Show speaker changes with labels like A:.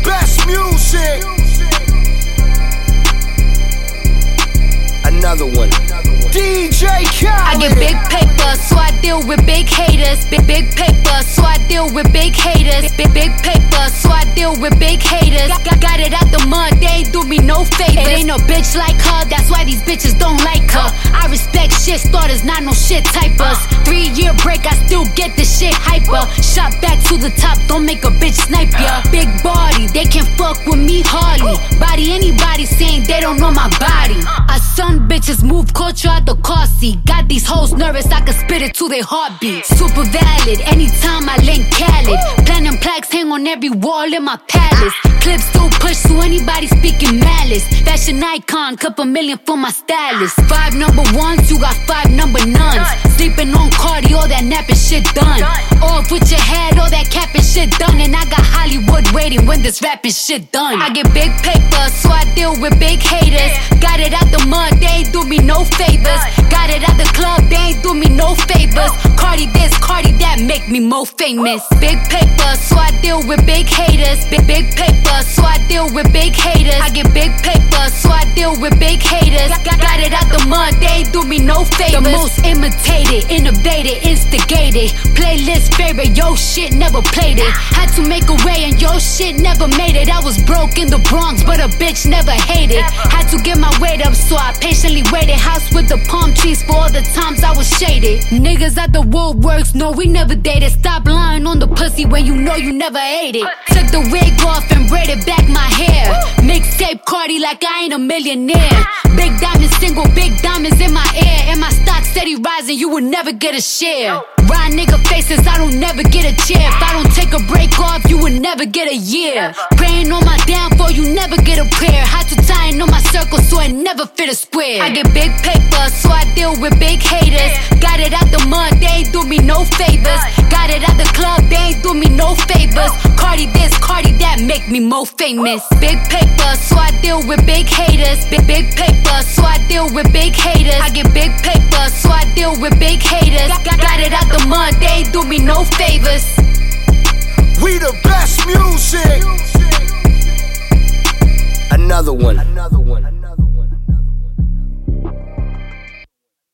A: best music. Another one. DJ Khaled.
B: I get big paper, so I deal with big haters. Big paper, so I deal with big haters. Big paper, so I deal with big haters. Got it out the mud, they ain't do me no favors. It ain't no bitch like her, that's why these bitches don't like her. I respect shit starters, not no shit typers. 3-year break, I still get the shit hyper. Shot back to the top, don't make a bitch snipe ya. Big body, they can fuck with me hardly. Body anybody saying they don't know my body. I son bitches move culture out the car seat. Got these hoes nervous, I can spit it to their heartbeat. Super valid, anytime I link Khaled. Platinum plaques hang on every wall in my palace. Clips still push to anybody speaking malice. Fashion icon, couple million for my stylist. 5 number ones, you got 5 number nuns. Sleeping on Cardi, all that napping shit done. Off with your head, all that capping shit done. And I got Hollywood waiting when this rapping shit done. I get big paper, so I deal with big haters. Got it out the mud, they ain't do me no favors. Got it out the club, they ain't do me no favors. Cardi this, Cardi that, make me more famous. Big paper, so I deal with big haters. Big paper, so I deal with big haters. I get big paper, so I deal with big haters. Got it out the mud, they ain't do me no favors. The most imitated, innovated, instigated. Playlist favorite, yo shit never played it. Had to make a way and yo shit never made it. I was broke in the Bronx, but a bitch never hated. Had to get my weight up, so I patiently waited. House with the palm trees for all the times I was shaded. Niggas at the woodworks, no we never dated. Stop lying on the pussy when you know you never ate it. Took the wig off and braided back my hair. Mixtape Cardi like I ain't a millionaire. Big diamonds single, big diamonds in my ear. And my stock steady rising, you will never get a share. Ride nigga faces, I don't never get a chair. If I don't take a break off, you will never get a year. Praying on my downfall, you never get a prayer. Had to tie on my circle so I never fit a square. I get big paper, so I deal with big haters. Got it out the mud, they ain't do me no favors. Got it out the club, they ain't do me no favors. Cardi this, Cardi that, make me more famous. Big paper, so I deal with big haters. Big paper, so I deal with big haters. I get big paper, so I deal with big haters. Got it out the mud, they ain't do me no favors.
A: We the best music. Another one.